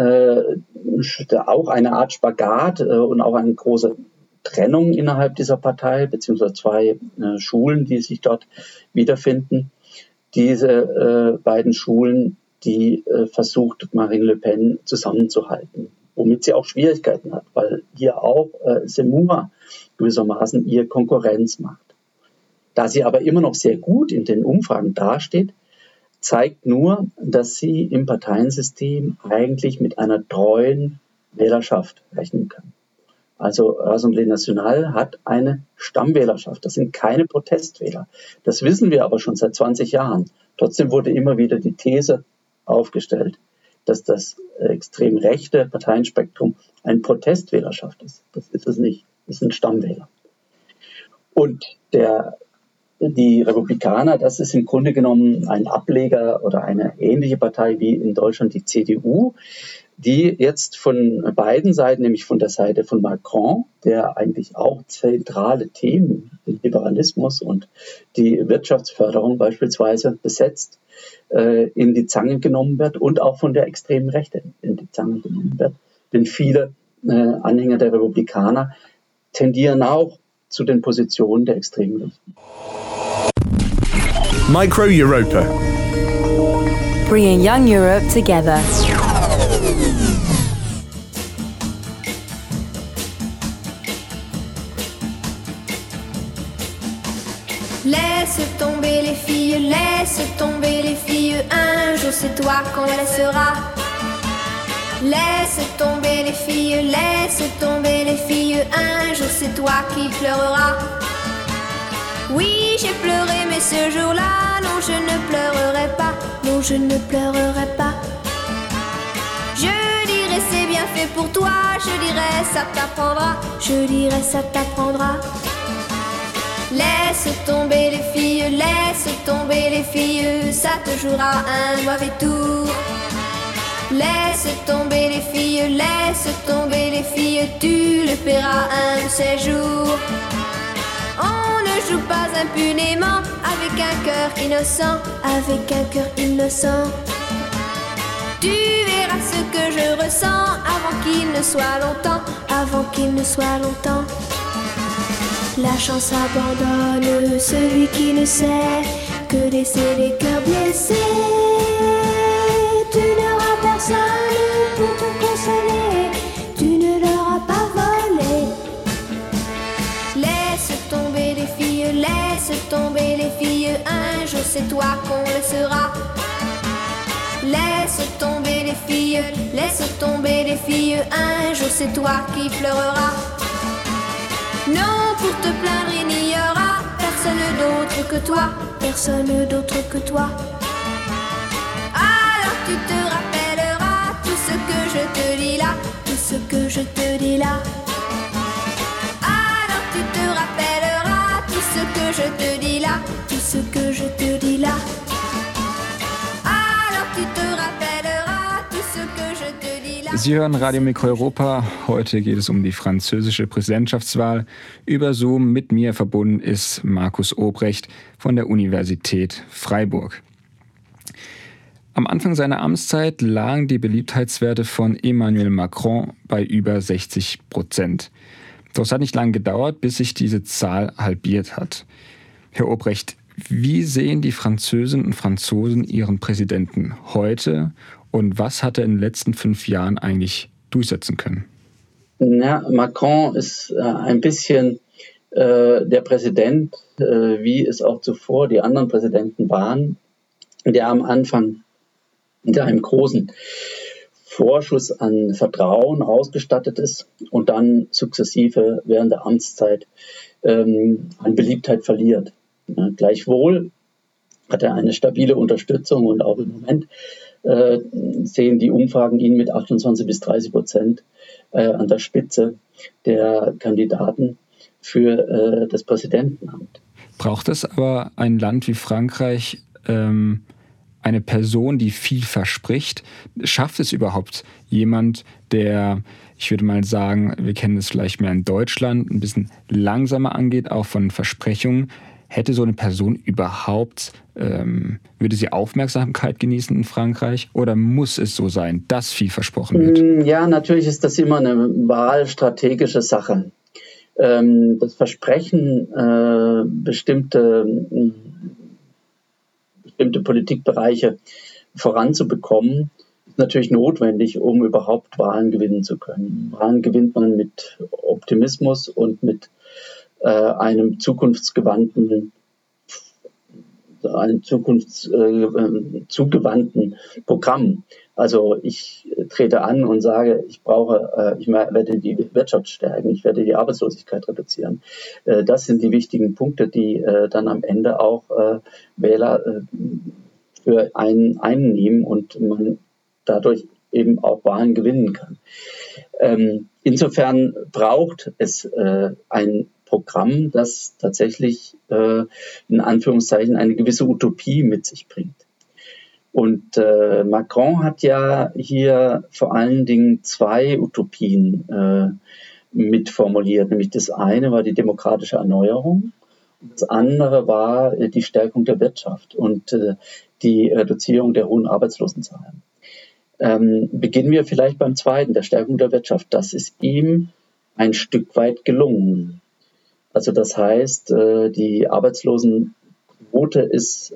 auch eine Art Spagat und auch eine große Trennung innerhalb dieser Partei, beziehungsweise 2 Schulen, die sich dort wiederfinden. Diese beiden Schulen, die versucht Marine Le Pen zusammenzuhalten, womit sie auch Schwierigkeiten hat, weil hier auch Zemmour gewissermaßen ihr Konkurrenz macht. Da sie aber immer noch sehr gut in den Umfragen dasteht, zeigt nur, dass sie im Parteiensystem eigentlich mit einer treuen Wählerschaft rechnen kann. Also Rassemblement National hat eine Stammwählerschaft. Das sind keine Protestwähler. Das wissen wir aber schon seit 20 Jahren. Trotzdem wurde immer wieder die These aufgestellt, dass das extrem rechte Parteienspektrum eine Protestwählerschaft ist. Das ist es nicht. Das sind Stammwähler. Und die Republikaner, das ist im Grunde genommen ein Ableger oder eine ähnliche Partei wie in Deutschland die CDU, die jetzt von beiden Seiten, nämlich von der Seite von Macron, der eigentlich auch zentrale Themen, den Liberalismus und die Wirtschaftsförderung beispielsweise besetzt, in die Zange genommen wird und auch von der extremen Rechte in die Zange genommen wird. Denn viele Anhänger der Republikaner tendieren auch zu den Positionen der extremen Rechten. Micro Europa. Bringing young Europe together. Laisse tomber les filles, un jour c'est toi qu'on laissera. Laisse tomber les filles, un jour c'est toi qui pleureras. Oui, j'ai pleuré, mais ce jour-là, non, je ne pleurerai pas, non, je ne pleurerai pas. Je dirai c'est bien fait pour toi, je dirai ça t'apprendra, je dirai ça t'apprendra. Laisse tomber les filles, ça te jouera un mauvais tour. Laisse tomber les filles, tu le paieras un de ces jours. On ne joue pas impunément avec un cœur innocent, Tu verras ce que je ressens avant qu'il ne soit longtemps, La chance abandonne celui qui ne sait que laisser les cœurs blessés. Tu n'auras personne pour te consoler, tu ne leur as pas volé. Laisse tomber les filles, laisse tomber les filles, un jour c'est toi qu'on le sera. Laisse tomber les filles, laisse tomber les filles, un jour c'est toi qui pleureras. Non, pour te plaindre il n'y aura personne d'autre que toi, personne d'autre que toi. Alors tu te rappelleras tout ce que je te dis là, tout ce que je te dis là. Alors tu te rappelleras tout ce que je te dis là, tout ce que je te dis là. Alors tu te rappelleras tout ce que je te dis là. Sie hören Radio Mikro Europa. Heute geht es um die französische Präsidentschaftswahl. Über Zoom mit mir verbunden ist Markus Obrecht von der Universität Freiburg. Am Anfang seiner Amtszeit lagen die Beliebtheitswerte von Emmanuel Macron bei über 60%. Doch es hat nicht lange gedauert, bis sich diese Zahl halbiert hat. Herr Obrecht, wie sehen die Französinnen und Franzosen ihren Präsidenten heute und was hat er in den letzten 5 Jahren eigentlich durchsetzen können? Ja, Macron ist ein bisschen der Präsident, wie es auch zuvor die anderen Präsidenten waren, der am Anfang mit einem großen Vorschuss an Vertrauen ausgestattet ist und dann sukzessive während der Amtszeit an Beliebtheit verliert. Ja, gleichwohl hat er eine stabile Unterstützung und auch im Moment sehen die Umfragen ihn mit 28-30% an der Spitze der Kandidaten für das Präsidentenamt. Braucht es aber ein Land wie Frankreich eine Person, die viel verspricht? Schafft es überhaupt jemand, der, ich würde mal sagen, wir kennen es vielleicht mehr in Deutschland, ein bisschen langsamer angeht, auch von Versprechungen? Hätte so eine Person überhaupt, würde sie Aufmerksamkeit genießen in Frankreich oder muss es so sein, dass viel versprochen wird? Ja, natürlich ist das immer eine wahlstrategische Sache. Das Versprechen, bestimmte Politikbereiche voranzubekommen, ist natürlich notwendig, um überhaupt Wahlen gewinnen zu können. Wahlen gewinnt man mit Optimismus und mit einem zugewandten Programm. Also ich trete an und sage, ich werde die Wirtschaft stärken, ich werde die Arbeitslosigkeit reduzieren. Das sind die wichtigen Punkte, die dann am Ende auch Wähler für einen einnehmen und man dadurch eben auch Wahlen gewinnen kann. Insofern braucht es ein Programm, das tatsächlich in Anführungszeichen eine gewisse Utopie mit sich bringt. Und Macron hat ja hier vor allen Dingen 2 Utopien mitformuliert. Nämlich das eine war die demokratische Erneuerung, und das andere war die Stärkung der Wirtschaft und die Reduzierung der hohen Arbeitslosenzahlen. Beginnen wir vielleicht beim zweiten, der Stärkung der Wirtschaft. Das ist ihm ein Stück weit gelungen. Also das heißt, die Arbeitslosenquote ist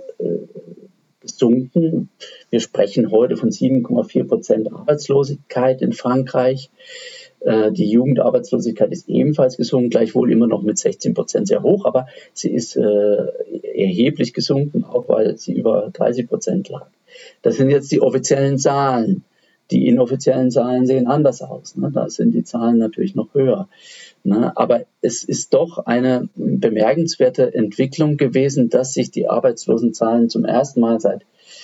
gesunken. Wir sprechen heute von 7,4% Arbeitslosigkeit in Frankreich. Die Jugendarbeitslosigkeit ist ebenfalls gesunken, gleichwohl immer noch mit 16% sehr hoch, aber sie ist erheblich gesunken, auch weil sie über 30% lag. Das sind jetzt die offiziellen Zahlen. Die inoffiziellen Zahlen sehen anders aus. Ne? Da sind die Zahlen natürlich noch höher. Ne? Aber es ist doch eine bemerkenswerte Entwicklung gewesen, dass sich die Arbeitslosenzahlen zum ersten Mal seit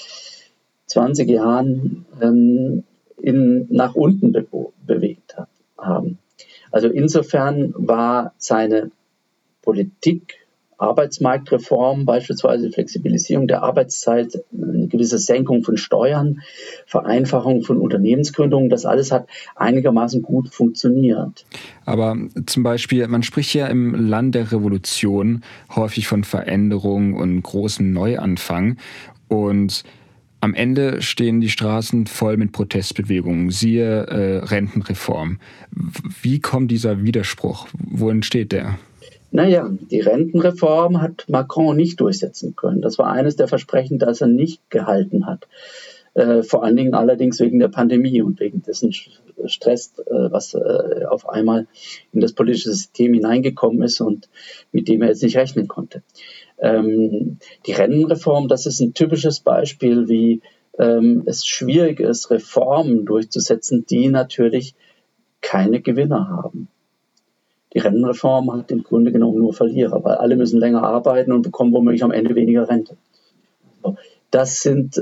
20 Jahren nach unten bewegt haben. Also insofern war seine Politik, Arbeitsmarktreform, beispielsweise Flexibilisierung der Arbeitszeit, eine gewisse Senkung von Steuern, Vereinfachung von Unternehmensgründungen, das alles hat einigermaßen gut funktioniert. Aber zum Beispiel, man spricht ja im Land der Revolution häufig von Veränderung und großem Neuanfang und am Ende stehen die Straßen voll mit Protestbewegungen, siehe Rentenreform. Wie kommt dieser Widerspruch? Wo entsteht der? Naja, die Rentenreform hat Macron nicht durchsetzen können. Das war eines der Versprechen, das er nicht gehalten hat. Vor allen Dingen allerdings wegen der Pandemie und wegen dessen Stress, was auf einmal in das politische System hineingekommen ist und mit dem er jetzt nicht rechnen konnte. Die Rentenreform, das ist ein typisches Beispiel, wie es schwierig ist, Reformen durchzusetzen, die natürlich keine Gewinner haben. Die Rentenreform hat im Grunde genommen nur Verlierer, weil alle müssen länger arbeiten und bekommen womöglich am Ende weniger Rente. Das ist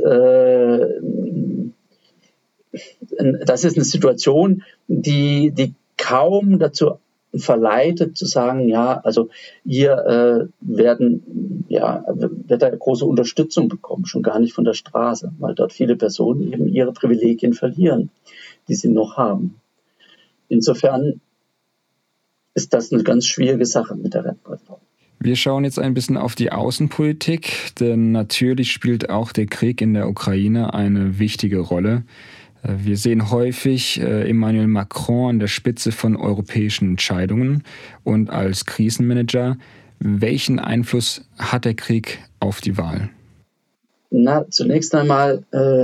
eine Situation, die kaum dazu verleitet zu sagen, ja, also hier wird da große Unterstützung bekommen, schon gar nicht von der Straße, weil dort viele Personen eben ihre Privilegien verlieren, die sie noch haben. Insofern ist das eine ganz schwierige Sache mit der Rentenreform. Wir schauen jetzt ein bisschen auf die Außenpolitik, denn natürlich spielt auch der Krieg in der Ukraine eine wichtige Rolle. Wir sehen häufig Emmanuel Macron an der Spitze von europäischen Entscheidungen und als Krisenmanager. Welchen Einfluss hat der Krieg auf die Wahl? Na, zunächst einmal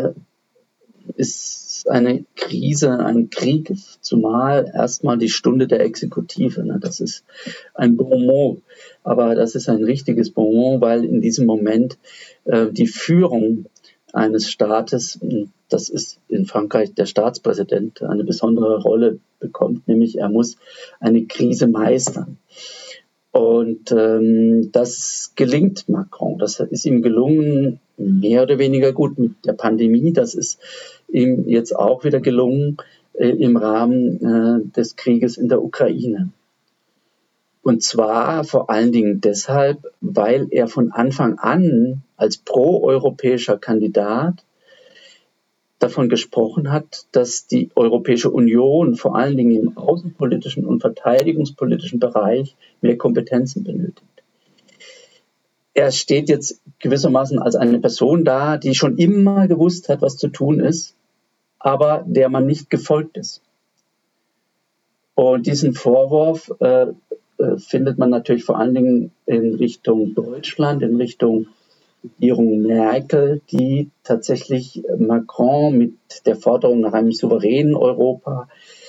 ist eine Krise, ein Krieg, zumal erstmal die Stunde der Exekutive. Ne? Das ist ein Bonmot, aber das ist ein richtiges Bonmot, weil in diesem Moment die Führung eines Staates, das ist in Frankreich der Staatspräsident, eine besondere Rolle bekommt, nämlich er muss eine Krise meistern. Und das gelingt Macron. Das ist ihm gelungen, mehr oder weniger gut mit der Pandemie. Das ist ihm jetzt auch wieder gelungen im Rahmen des Krieges in der Ukraine. Und zwar vor allen Dingen deshalb, weil er von Anfang an als proeuropäischer Kandidat davon gesprochen hat, dass die Europäische Union vor allen Dingen im außenpolitischen und verteidigungspolitischen Bereich mehr Kompetenzen benötigt. Er steht jetzt gewissermaßen als eine Person da, die schon immer gewusst hat, was zu tun ist, aber der man nicht gefolgt ist. Und diesen Vorwurf findet man natürlich vor allen Dingen in Richtung Deutschland, in Richtung Regierung Merkel, die tatsächlich Macron mit der Forderung nach einem souveränen Europa,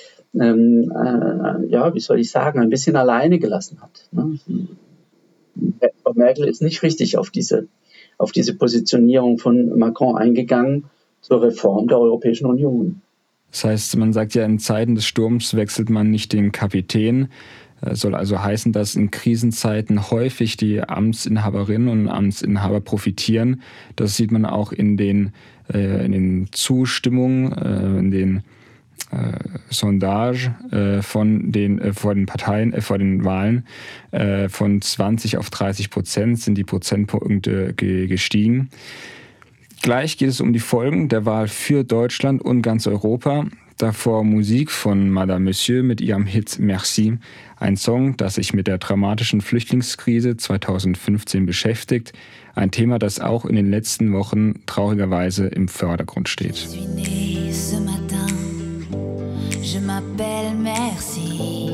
wie soll ich sagen, ein bisschen alleine gelassen hat. Ne? Merkel ist nicht richtig auf diese Positionierung von Macron eingegangen zur Reform der Europäischen Union. Das heißt, man sagt ja, in Zeiten des Sturms wechselt man nicht den Kapitän. Soll also heißen, dass in Krisenzeiten häufig die Amtsinhaberinnen und Amtsinhaber profitieren. Das sieht man auch in den Zustimmungen, in den Sondages vor den Parteien, vor den Wahlen. Von 20 auf 30% sind die Prozentpunkte gestiegen. Gleich geht es um die Folgen der Wahl für Deutschland und ganz Europa. Davor Musik von Madame Monsieur mit ihrem Hit Merci, ein Song, das sich mit der dramatischen Flüchtlingskrise 2015 beschäftigt, ein Thema, das auch in den letzten Wochen traurigerweise im Vordergrund steht. Je suis née ce matin, je m'appelle Merci.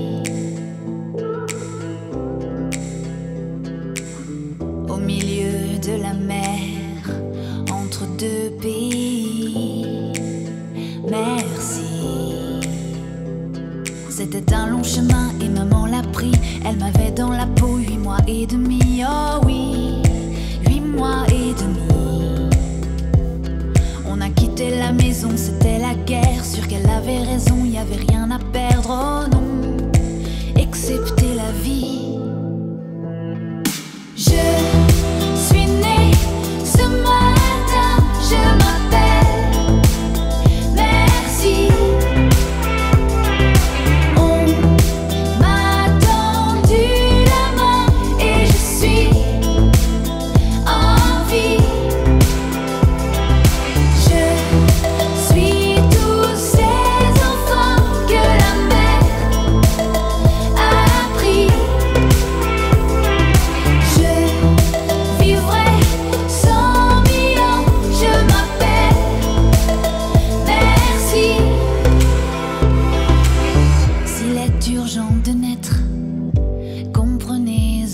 Au milieu de la mer, entre deux pays, merci. C'était un long chemin et maman l'a pris. Elle m'avait dans la peau 8 mois et demi. Oh oui, 8 mois et demi. On a quitté la maison, c'était la guerre. Sûr qu'elle avait raison, y avait rien à perdre. Oh non, excepté la vie. Je suis née ce matin, je m'appelle Merci. Urgent de naître, comprenez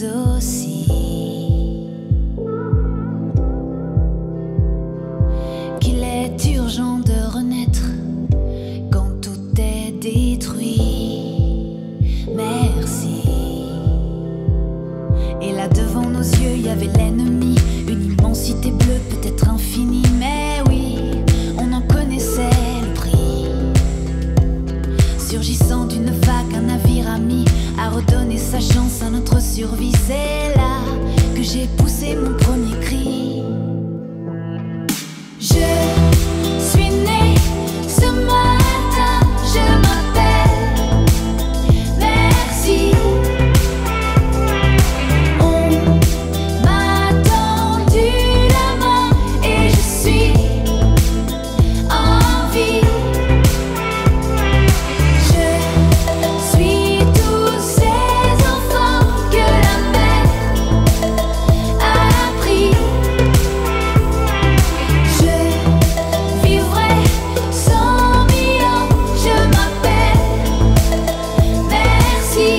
sa chance à notre survie. C'est là que j'ai poussé mon premier cri. Je suis née ce matin, je m'appelle Merci. On m'a tendu la main et je suis en vie. Je suis tous ces enfants que la mer a pris. Je vivrai 100 000 ans, je m'appelle Merci.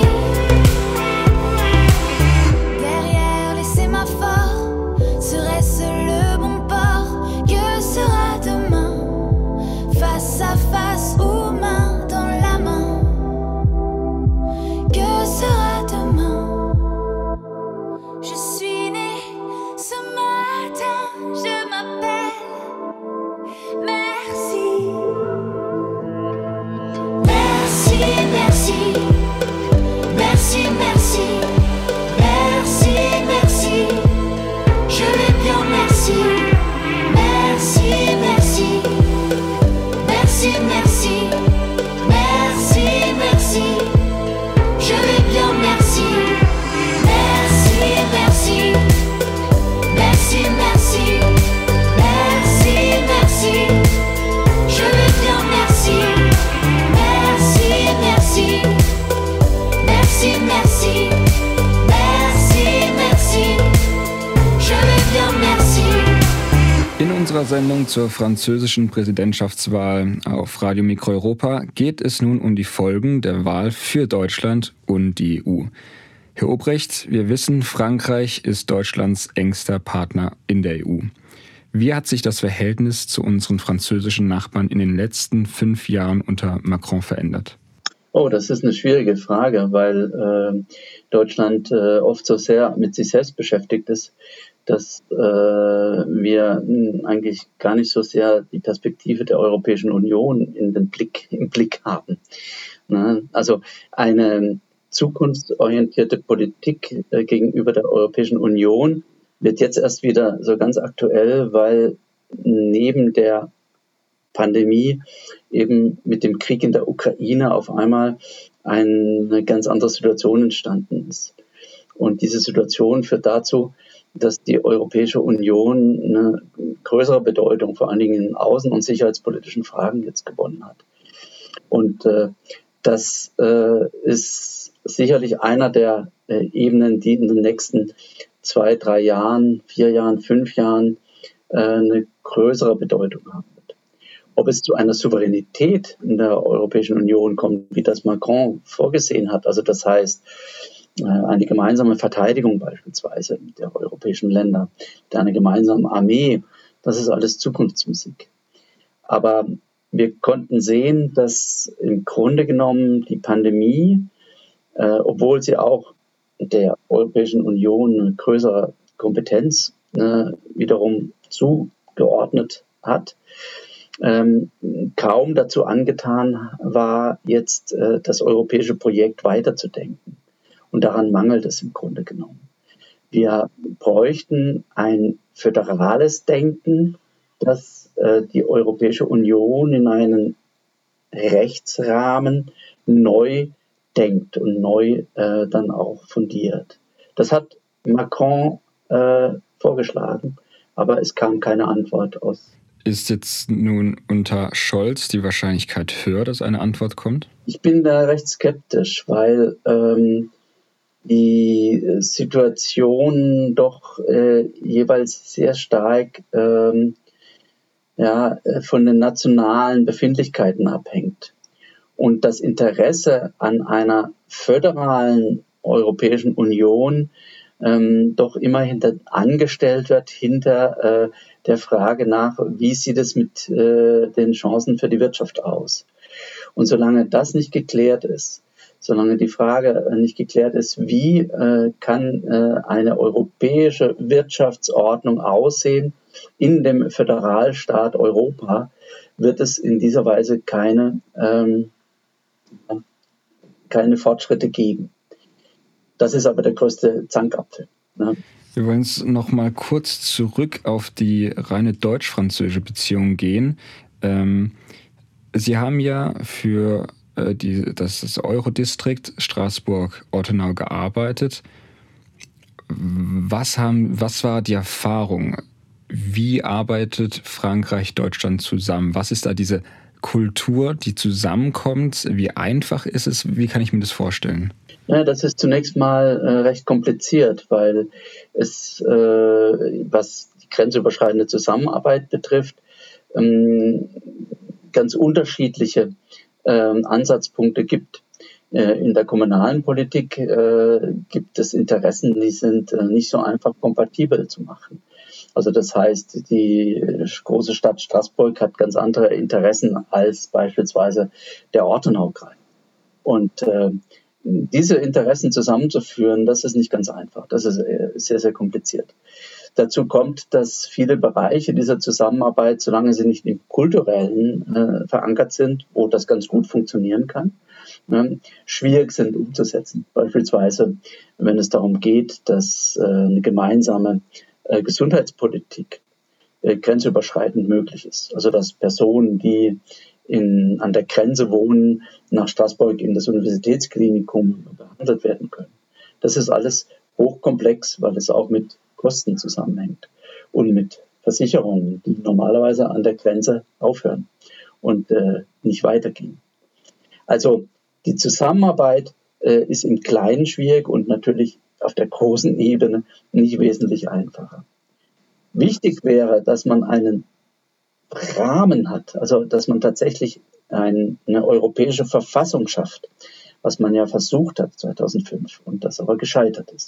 Derrière les sémaphores, serait-ce le bon port? Que sera demain? Face à face ou main dans la main? Que sera demain? Je suis née ce matin, je m'appelle Merci. Merci, merci. Merci, merci. Merci, merci. Je vais bien, merci. Merci, merci. Merci, merci. Merci, merci. Je vais bien, merci. Merci, merci. Merci, merci. Merci, merci. Je vais bien, merci. Merci, merci. Merci, merci. Merci, merci. Je vais bien, merci. In unserer Sendung zur französischen Präsidentschaftswahl auf Radio Mikro Europa geht es nun um die Folgen der Wahl für Deutschland und die EU. Herr Obrecht, wir wissen, Frankreich ist Deutschlands engster Partner in der EU. Wie hat sich das Verhältnis zu unseren französischen Nachbarn in den letzten 5 Jahren unter Macron verändert? Oh, das ist eine schwierige Frage, weil Deutschland oft so sehr mit sich selbst beschäftigt ist, dass wir eigentlich gar nicht so sehr die Perspektive der Europäischen Union im Blick haben. Also eine zukunftsorientierte Politik gegenüber der Europäischen Union wird jetzt erst wieder so ganz aktuell, weil neben der Pandemie eben mit dem Krieg in der Ukraine auf einmal eine ganz andere Situation entstanden ist. Und diese Situation führt dazu, dass die Europäische Union eine größere Bedeutung, vor allen Dingen in außen- und sicherheitspolitischen Fragen jetzt gewonnen hat. Und das ist sicherlich einer der Ebenen, die in den nächsten 2, 3 Jahren, 4 Jahren, 5 Jahren eine größere Bedeutung haben wird. Ob es zu einer Souveränität in der Europäischen Union kommt, wie das Macron vorgesehen hat, also das heißt eine gemeinsame Verteidigung beispielsweise der europäischen Länder, eine gemeinsame Armee, das ist alles Zukunftsmusik. Aber wir konnten sehen, dass im Grunde genommen die Pandemie, obwohl sie auch der Europäischen Union eine größere Kompetenz wiederum zugeordnet hat, kaum dazu angetan war, jetzt das europäische Projekt weiterzudenken. Und daran mangelt es im Grunde genommen. Wir bräuchten ein föderales Denken, das die Europäische Union in einen Rechtsrahmen neu denkt und neu dann auch fundiert. Das hat Macron vorgeschlagen, aber es kam keine Antwort aus. Ist jetzt nun unter Scholz die Wahrscheinlichkeit höher, dass eine Antwort kommt? Ich bin da recht skeptisch, weil die Situation doch jeweils sehr stark von den nationalen Befindlichkeiten abhängt. Und das Interesse an einer föderalen Europäischen Union doch immer angestellt wird hinter der Frage nach, wie sieht es mit den Chancen für die Wirtschaft aus. Und solange das nicht geklärt ist, solange die Frage nicht geklärt ist, wie kann eine europäische Wirtschaftsordnung aussehen in dem Föderalstaat Europa, wird es in dieser Weise keine Fortschritte geben. Das ist aber der größte Zankapfel. Ne? Wir wollen jetzt noch mal kurz zurück auf die reine deutsch-französische Beziehung gehen. Sie haben ja für das Eurodistrikt Straßburg-Ortenau gearbeitet. Was war die Erfahrung? Wie arbeitet Frankreich-Deutschland zusammen? Was ist da diese Kultur, die zusammenkommt? Wie einfach ist es? Wie kann ich mir das vorstellen? Ja, das ist zunächst mal recht kompliziert, weil es, was die grenzüberschreitende Zusammenarbeit betrifft, ganz unterschiedliche Ansatzpunkte gibt. In der kommunalen Politik gibt es Interessen, die sind nicht so einfach kompatibel zu machen. Also das heißt, die große Stadt Straßburg hat ganz andere Interessen als beispielsweise der Ortenaukreis. Und diese Interessen zusammenzuführen, das ist nicht ganz einfach. Das ist sehr, sehr kompliziert. Dazu kommt, dass viele Bereiche dieser Zusammenarbeit, solange sie nicht im Kulturellen verankert sind, wo das ganz gut funktionieren kann, schwierig sind umzusetzen. Beispielsweise, wenn es darum geht, dass eine gemeinsame Gesundheitspolitik grenzüberschreitend möglich ist. Also dass Personen, die an der Grenze wohnen, nach Straßburg in das Universitätsklinikum behandelt werden können. Das ist alles hochkomplex, weil es auch mit Kosten zusammenhängt und mit Versicherungen, die normalerweise an der Grenze aufhören und nicht weitergehen. Also die Zusammenarbeit ist im Kleinen schwierig und natürlich auf der großen Ebene nicht wesentlich einfacher. Wichtig wäre, dass man einen Rahmen hat, also dass man tatsächlich eine europäische Verfassung schafft, was man ja versucht hat 2005 und das aber gescheitert ist.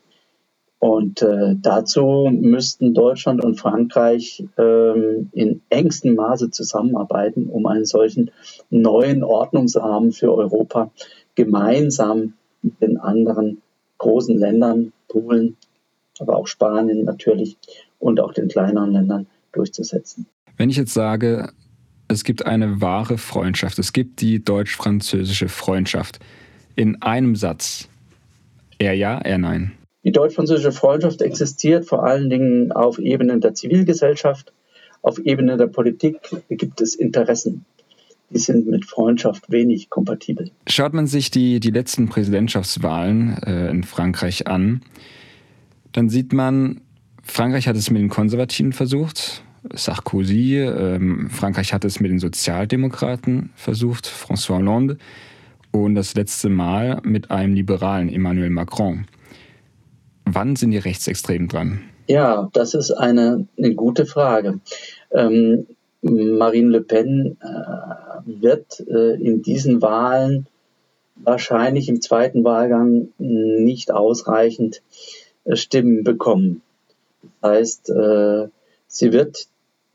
Und dazu müssten Deutschland und Frankreich in engstem Maße zusammenarbeiten, um einen solchen neuen Ordnungsrahmen für Europa gemeinsam mit den anderen großen Ländern, Polen, aber auch Spanien natürlich und auch den kleineren Ländern durchzusetzen. Wenn ich jetzt sage, es gibt eine wahre Freundschaft, es gibt die deutsch-französische Freundschaft, in einem Satz, eher ja, eher nein? Die deutsch-französische Freundschaft existiert vor allen Dingen auf Ebene der Zivilgesellschaft, auf Ebene der Politik gibt es Interessen. Die sind mit Freundschaft wenig kompatibel. Schaut man sich die letzten Präsidentschaftswahlen in Frankreich an, dann sieht man, Frankreich hat es mit den Konservativen versucht, Sarkozy, Frankreich hat es mit den Sozialdemokraten versucht, François Hollande, und das letzte Mal mit einem Liberalen, Emmanuel Macron. Wann sind die Rechtsextremen dran? Ja, das ist eine gute Frage. Marine Le Pen wird in diesen Wahlen wahrscheinlich im zweiten Wahlgang nicht ausreichend Stimmen bekommen. Das heißt, sie wird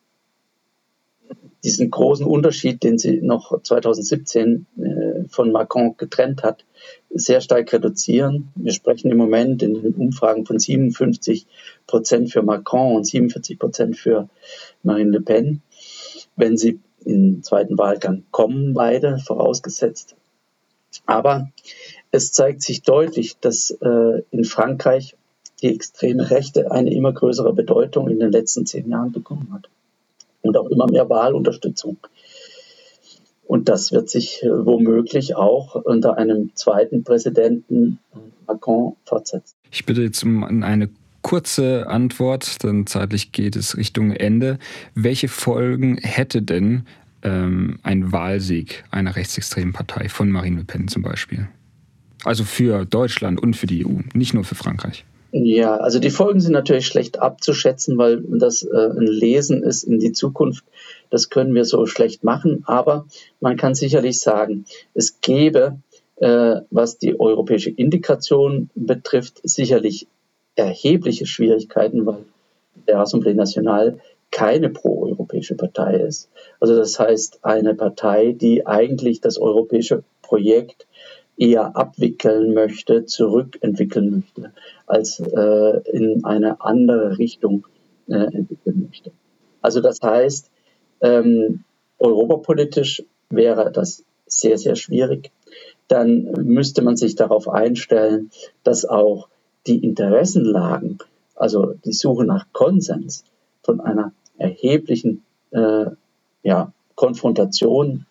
diesen großen Unterschied, den sie noch 2017 von Macron getrennt hat, sehr stark reduzieren. Wir sprechen im Moment in den Umfragen von 57% für Macron und 47% für Marine Le Pen. Wenn sie in den zweiten Wahlgang kommen, beide vorausgesetzt. Aber es zeigt sich deutlich, dass in Frankreich die extreme Rechte eine immer größere Bedeutung in den letzten 10 Jahren bekommen hat. Und auch immer mehr Wahlunterstützung. Und das wird sich womöglich auch unter einem zweiten Präsidenten Macron fortsetzen. Ich bitte jetzt um eine kurze Antwort, denn zeitlich geht es Richtung Ende. Welche Folgen hätte denn ein Wahlsieg einer rechtsextremen Partei von Marine Le Pen zum Beispiel? Also für Deutschland und für die EU, nicht nur für Frankreich. Ja, also die Folgen sind natürlich schlecht abzuschätzen, weil das ein Lesen ist in die Zukunft. Das können wir so schlecht machen, aber man kann sicherlich sagen, es gäbe, was die europäische Integration betrifft, sicherlich erhebliche Schwierigkeiten, weil der Assemblée Nationale keine pro-europäische Partei ist. Also das heißt, eine Partei, die eigentlich das europäische Projekt eher abwickeln möchte, zurückentwickeln möchte, als in eine andere Richtung entwickeln möchte. Also das heißt, europapolitisch wäre das sehr, sehr schwierig. dann müsste man sich darauf einstellen, dass auch die Interessenlagen, also die Suche nach Konsens, von einer erheblichen Konfrontation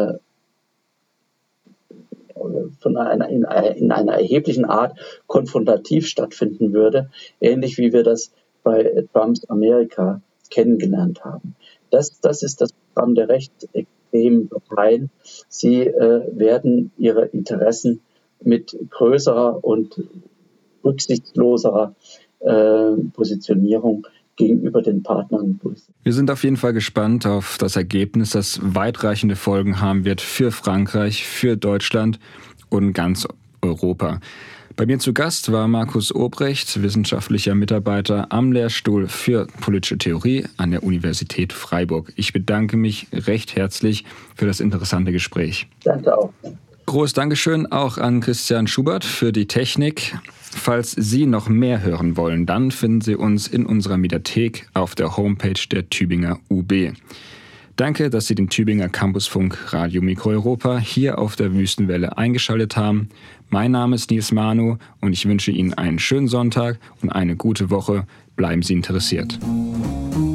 in einer erheblichen Art konfrontativ stattfinden würde, ähnlich wie wir das bei Trumps Amerika kennengelernt haben. Das ist das Programm der rechtsextremen Parteien. Sie werden ihre Interessen mit größerer und rücksichtsloserer Positionierung gegenüber den Partnern durchsetzen. Wir sind auf jeden Fall gespannt auf das Ergebnis, das weitreichende Folgen haben wird für Frankreich, für Deutschland und ganz Europa. Bei mir zu Gast war Markus Obrecht, wissenschaftlicher Mitarbeiter am Lehrstuhl für politische Theorie an der Universität Freiburg. Ich bedanke mich recht herzlich für das interessante Gespräch. Danke auch. Großes Dankeschön auch an Christian Schubert für die Technik. Falls Sie noch mehr hören wollen, dann finden Sie uns in unserer Mediathek auf der Homepage der Tübinger UB. Danke, dass Sie den Tübinger Campusfunk Radio Mikro Europa hier auf der Wüstenwelle eingeschaltet haben. Mein Name ist Nils Manu und ich wünsche Ihnen einen schönen Sonntag und eine gute Woche. Bleiben Sie interessiert.